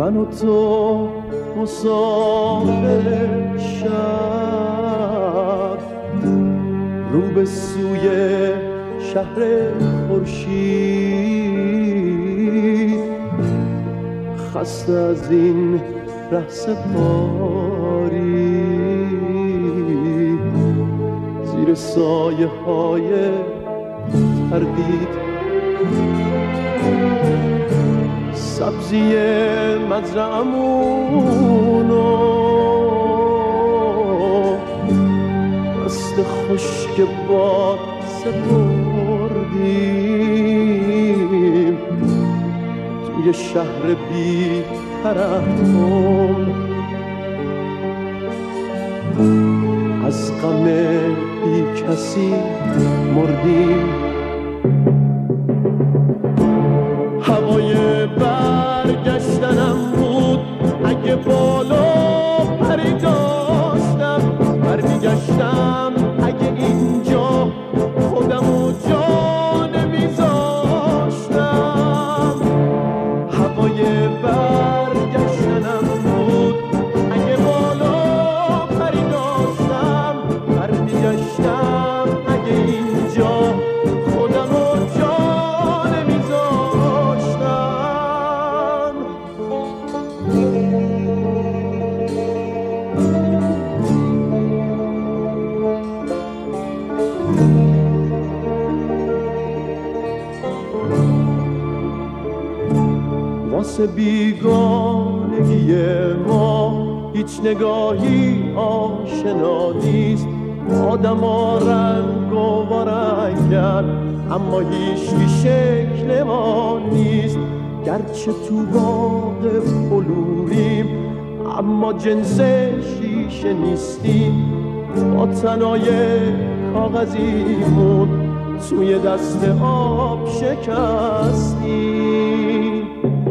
من و تو مسافر شب، رو به سوی شهر خورشید، خسته از این رهسپاری زیر سایه های تردید، سبزی مزرعمونو دست خشک باد سپردیم توی شهر بی ترحم، از غم بی کسی مردیم. هوای برگشتنم بود اگه بالا پری داشتم، برمیگشتم اگه اینجا خودمو جا نمیذاشتم. هوای برگشتنم بود اگه بالا پری داشتم، برمیگشتم اگه اینجا خودمو جا نمیذاشتم. واسه بیگانگی ما هیچ نگاهی آشنا نیست، آدما رنگ و رنگن اما هیچی شکل ما نیست. گرچه تو باغ بلوریم اما جنس شیشه نیستیم، با تنای کاغذیمون توی دست آب شکستیم.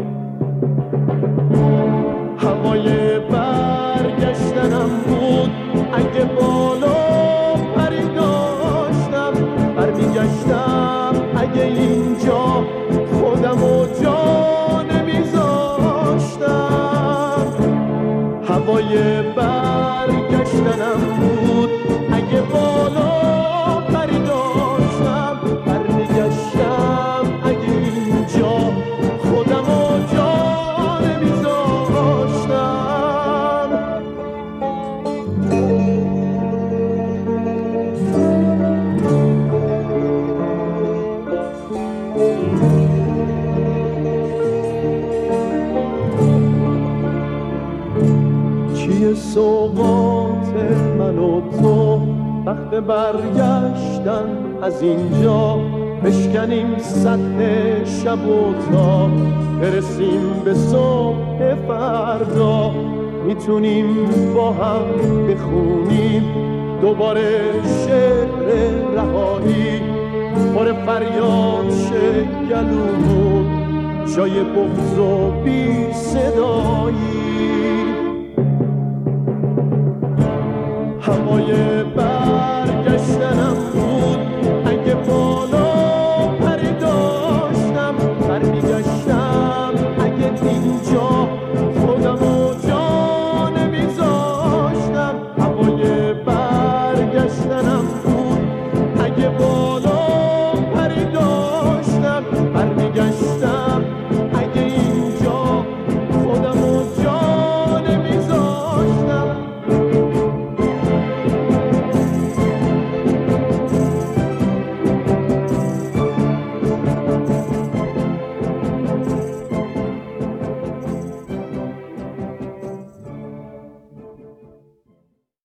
هوای برگشتنم بود اگه بالا پری داشتم، برمیگشتم اگه اینجا خودمو جا نمیذاشتم. هوای برگشتنم بود اگه بالا پری داشتم، برمیگشتم اگه اینجا خودمو جا نمیذاشتم. چیه سوقات من و تو وقت برگشتن از اینجا، بشکنیم سطح شب و تا برسیم به صبح فردا، میتونیم با هم بخونیم دوباره شعر رهایی، پر فریاد شه گلومون جای بغض و بی صدایی.